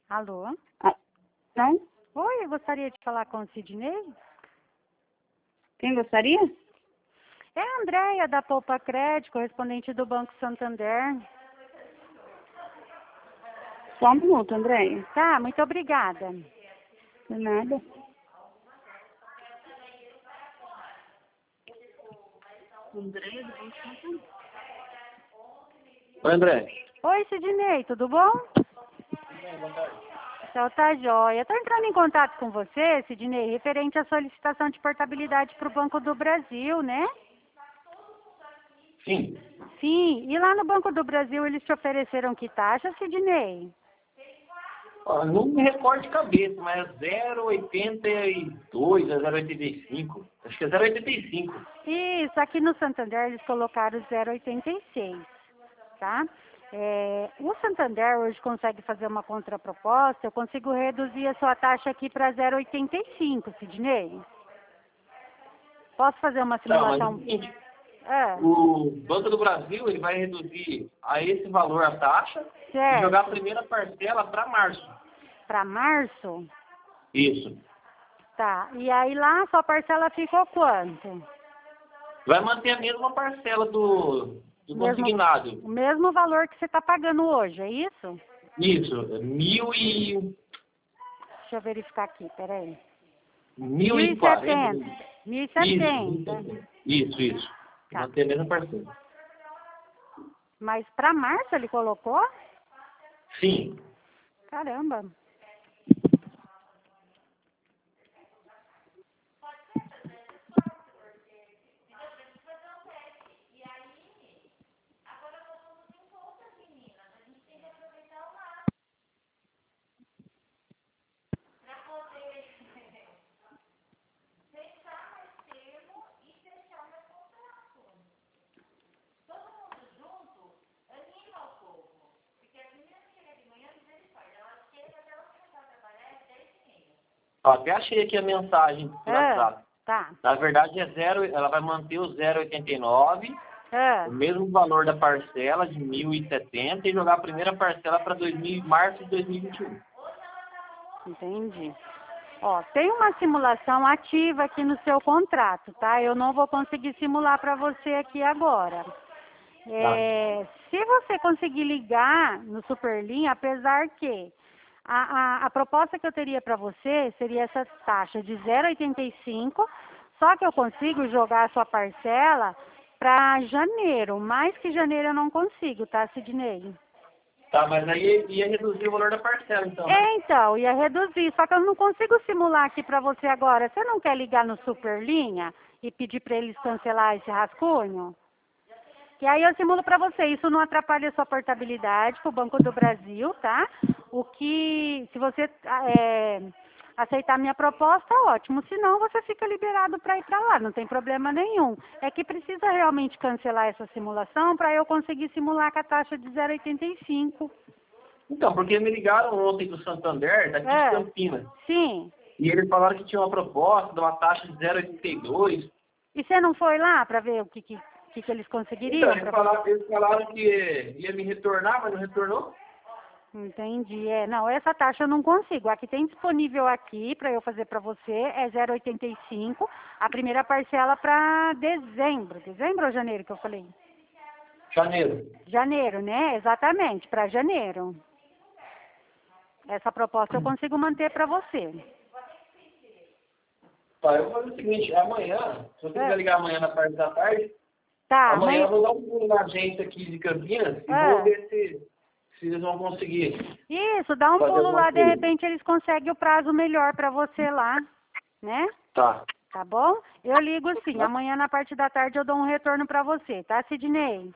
Alô? Ah, não? Oi, eu gostaria de falar com o Sidney. Quem gostaria? É a Andréia, da Poupa Crédito, correspondente do Banco Santander. Só um minuto, Andréia. Tá, muito obrigada. De nada. Oi, André. Oi, Sidney, tudo bom? Então tá jóia. Estou entrando em contato com você, Sidney, referente à solicitação de portabilidade para o Banco do Brasil, né? Sim. Sim, e lá no Banco do Brasil eles te ofereceram que taxa, Sidney? Ó, não me recordo de cabeça, mas é 0,82, é 0,85. Acho que é 0,85. Isso, aqui no Santander eles colocaram 0,86, tá? O Santander hoje consegue fazer uma contraproposta, eu consigo reduzir a sua taxa aqui para 0,85, Sidney. Posso fazer uma Tá, mas é o simulação? seguinte, É, o Banco do Brasil ele vai reduzir a esse valor a taxa e jogar a certo. primeira parcela para março. Para março? Isso. Tá. E aí lá a sua parcela ficou quanto? Vai manter a mesma parcela do consignado. O mesmo valor que você está pagando hoje, é isso? Isso, 1.040. Deixa eu verificar aqui, peraí. 1.040. 1.070. Isso. Tá. Manter a mesma parcela. Mas para março ele colocou? Sim. Caramba. Ó, até achei aqui a mensagem do WhatsApp. Tá. Na verdade é zero, ela vai manter o 0,89, o mesmo valor da parcela de 1.070 e jogar a primeira parcela para março de 2021. Entendi. Ó, tem uma simulação ativa aqui no seu contrato, tá? Eu não vou conseguir simular para você aqui agora. Se você conseguir ligar no Superlinha, apesar que a proposta que eu teria para você seria essa taxa de 0,85, só que eu consigo jogar a sua parcela para janeiro. Mais que janeiro eu não consigo, tá, Sidney? Tá, mas aí ia reduzir o valor da parcela, então, né? Então, ia reduzir, só que eu não consigo simular aqui para você agora. Você não quer ligar no Superlinha e pedir para eles cancelar esse rascunho? Que aí eu simulo para você. Isso não atrapalha a sua portabilidade para o Banco do Brasil, tá? Se você aceitar a minha proposta, ótimo. Se não, você fica liberado para ir para lá, não tem problema nenhum. É que precisa realmente cancelar essa simulação para eu conseguir simular com a taxa de 0,85. Então, porque me ligaram ontem do Santander, daqui de Campinas. Sim. E eles falaram que tinha uma proposta de uma taxa de 0,82. E você não foi lá para ver o que eles conseguiriam? Então, eles falaram que ia me retornar, mas não retornou. Entendi. Não, essa taxa eu não consigo. Aqui tem disponível aqui para eu fazer para você, é 0,85. A primeira parcela para dezembro. Dezembro ou janeiro que eu falei? Janeiro. Janeiro, né? Exatamente, para janeiro. Essa proposta eu consigo manter para você. Tá, eu vou fazer o seguinte, amanhã, se você quiser ligar amanhã na parte da tarde, Tá, amanhã eu vou dar um pulo na agência aqui de Campinas e vou ver se eles vão conseguir. Isso, dá um pulo lá, de repente eles conseguem o prazo melhor para você lá, né? Tá. Tá bom? Eu ligo sim, amanhã na parte da tarde eu dou um retorno para você, tá, Sidney?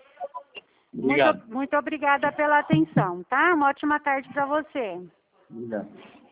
Obrigado. Muito obrigada pela atenção, tá? Uma ótima tarde para você. Obrigado.